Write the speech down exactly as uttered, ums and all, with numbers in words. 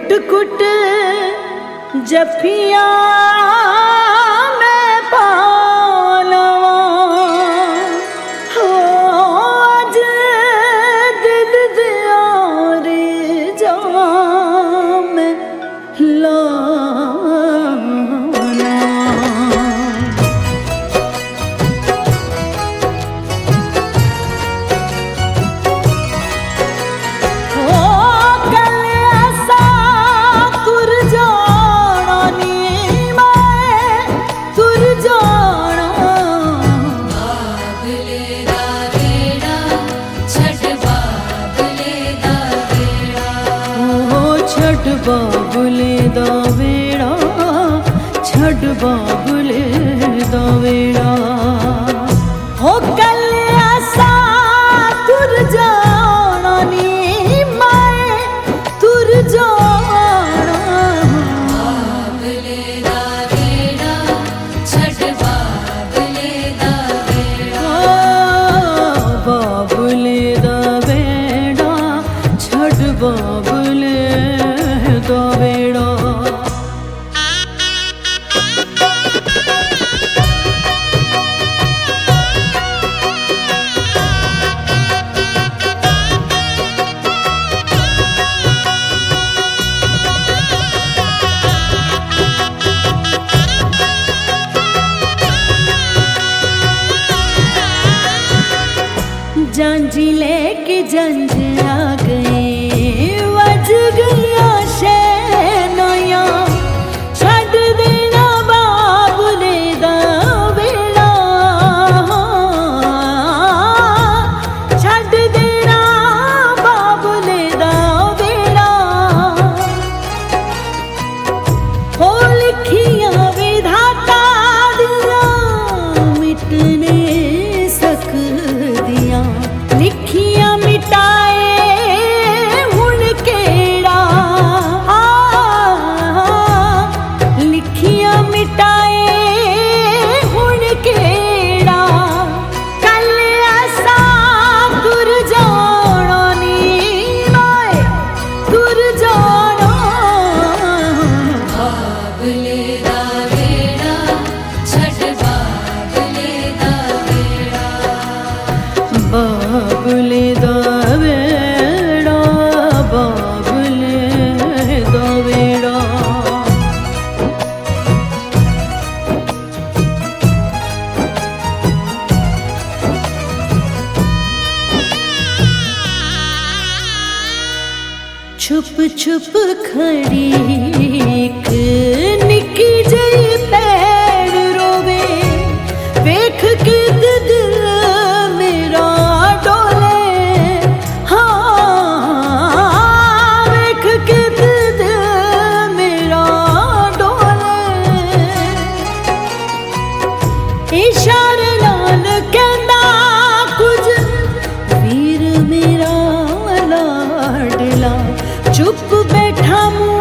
कुट कुट जफिया मैं पालवा हो अज दिल दियार जवा मैं लाना हो कल ऐसा तुर जाना नी मैं तुर जाना बाबले दा वेड़ा छठ बाबले दा वेड़ा हो छठ बाबुले दा वेड़ा छठ बाबुले दा वेड़ा हो कल ऐसा तुर जाना नी मैं तुर जाना बाबले दा वेड़ा छठ बाबले दा वेड़ा बाबुले दा वेड़ा छठ बाबुले दा वेड़ा जांजी लेके जंज आ गए वज गया शैनया छड़ देना बाबुले दा वेड़ा छड़ देना बाबुले दा वेड़ा हो लिखियां विधाता दिया मिटने सकदियां लिखियां मिटाए हुण केड़ा लिखियां मिटाए हुण केड़ा कल ऐसा तुर जाना नी मैं तुर जाना बाबले दा वेड़ा छठ बाबले दा वेड़ा बाबुले दा वेड़ा बाबुले दा वेड़ा छुप छुप खड़ी एक निकी जई पैर रोवे वेख के दिल मेरा डोले हाँ वेख के दिल मेरा डोले इशारे नाल कहंदा कुछ वीर मेरा लाडला चुप बैठा